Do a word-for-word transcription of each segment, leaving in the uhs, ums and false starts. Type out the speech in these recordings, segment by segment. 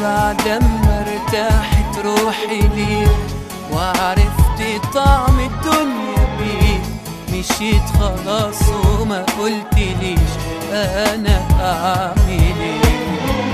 بعد ما ارتاحت روحي ليك وعرفت طعم الدنيا بيك، مشيت خلاص وما قلتليش انا اعمل ايه.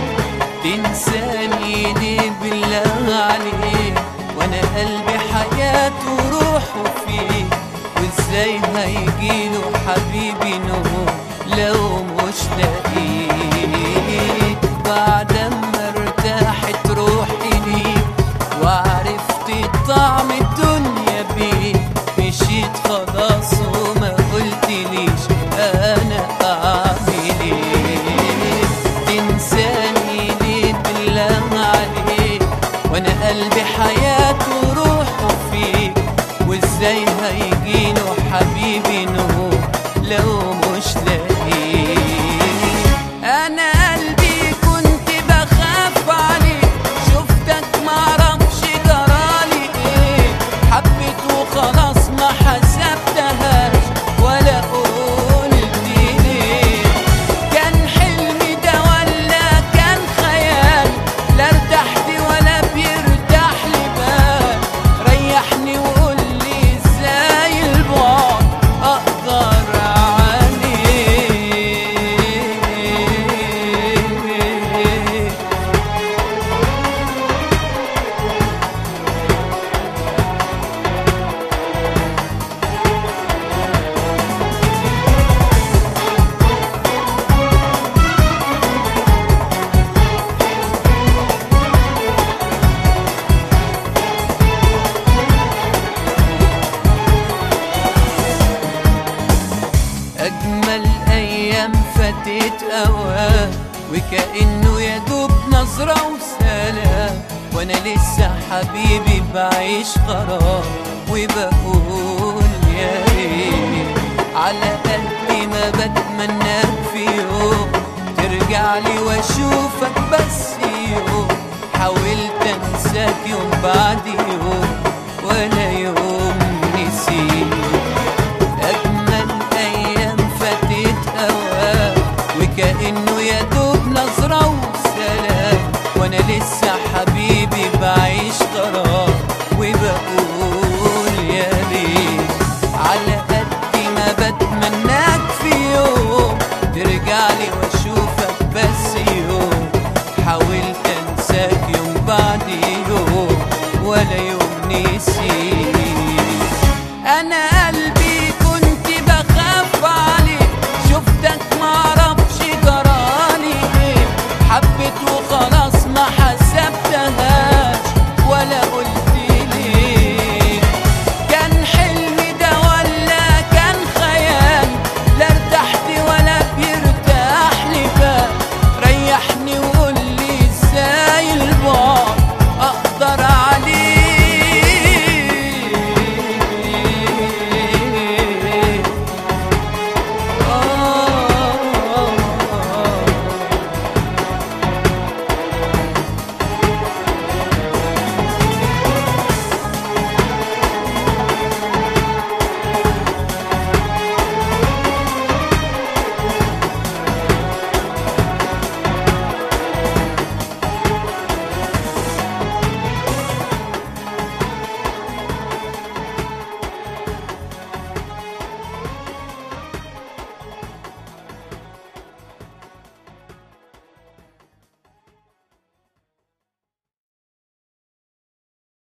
تنساني ليه بالله عليك وانا قلبي حياته وروحه فيك، وازاي هيجيله حبيبي نور لو مش لاقيك. بعد ما ارتاحت روحي ليك وعرفت طعم الدنيا بيك، مشيت خلاص وما قلتليش انا اعمل ايه. تنساني ليه بالله عليك وانا قلبي حياته وروحه فيك، وازاي هيجيله حبيبي نور لو مش لاقيك. انا قلبي كنت بخاف عليك، شفتك معرفش جرالي ايه، حبيت وخلاص ما حسبتهاش ولا قلت ليه. كان حلمي ده ولا كان خيال، لا ارتحت ولا بيرتاح لي بال. ريحني وقولي ازاي البعد اقدر عليه. أجمل أيام فاتت أوام وكأنه يدوب نظرة وسلام، وأنا لسه حبيبي بعيش غرام وبقول يا ريت. على قد ما بتمناك في يوم ترجعلي وأشوفك بس يوم، حاولت أنساك يوم بعد يوم